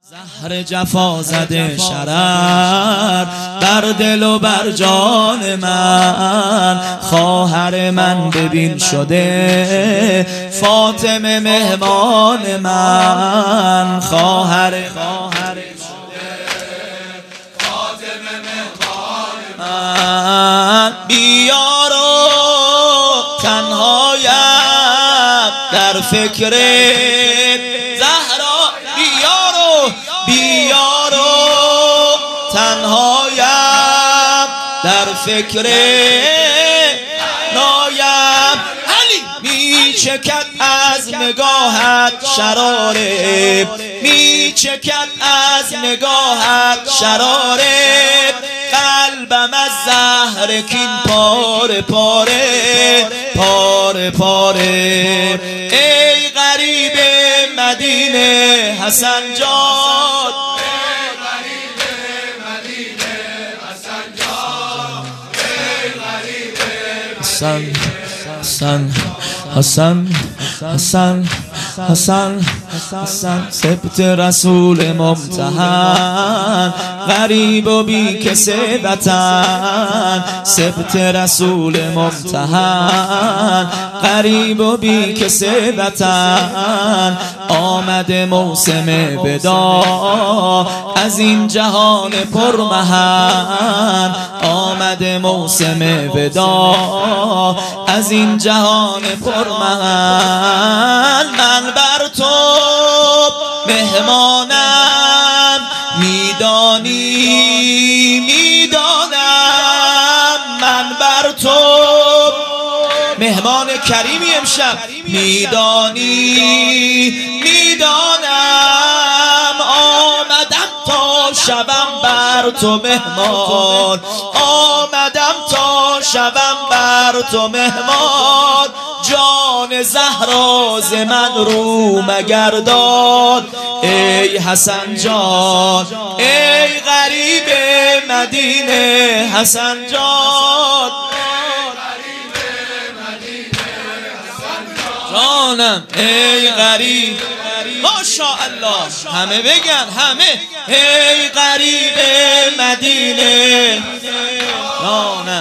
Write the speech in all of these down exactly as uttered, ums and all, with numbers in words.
زهر جفا زده شرر بر دل و بر جان من، خواهر من ببین شده فاطمه مهمان من، خواهر خواهر شده فاطمه مهمان من. بیار و تنهایم در فکر زهرا، بیارو بیارو تنهایم در فکر نایم. علی می چکد از نگاهت شراره، می چکد از نگاهت شراره، قلبم از زهر کین پاره پاره پاره پاره. ای غریب مدینه حسن جان، ای غریب مدینه حسن جان، ای غریب حسن حسن حسن حسن حسن حسن سبت رسول ممتحن، غریب و بی کسی وطن، سبت رسول ممتحن، غریب و بی کسی وطن. آمده موسم ودا از این جهان پرمحن، آمده موسم ودا از این جهان پرمحن. من بر تو مهمانم میدانی میدانم، من بر تو مهمان کریمی امشب میدانی میدانم. آمدم تا شبم بر تو مهمان، آمدم تا شبم بر تو مهمان. جان زهرا ز من رو مگردان، ای حسن جان، ای غریب مدینه حسن جان، جانم ای غریب. ماشاءالله همه بگن همه، ای غریب مدینه جانم.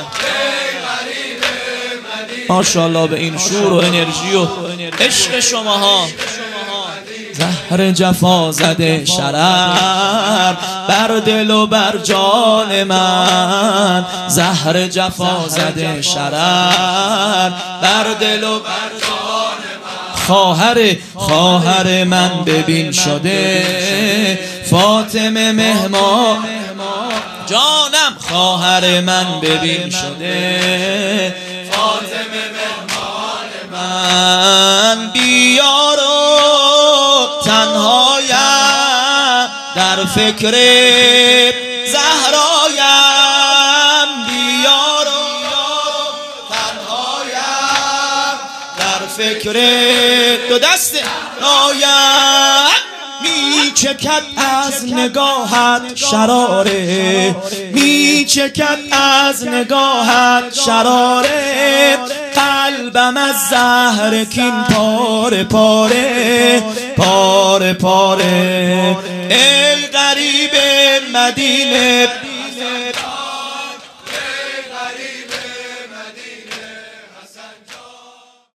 ماشاءالله به این شور و انرژی و عشق شماها. زهر جفا زده شرر بر دل و بر جان من، زهر جفا زده شرر بر دل و بر جان من. خواهر خواهر من ببین شده فاطمه مهمان جانم، خواهر من ببین شده فاطمه مهمان من. بیارو تنهایم در فکر زهرایم، بیارو تنهایم در فکر دو دست نایم. می چکد از نگاهت شراره، می چکد از نگاهت شراره، قلبم از زهر کین پاره پاره پاره پاره. ای غریب مدینه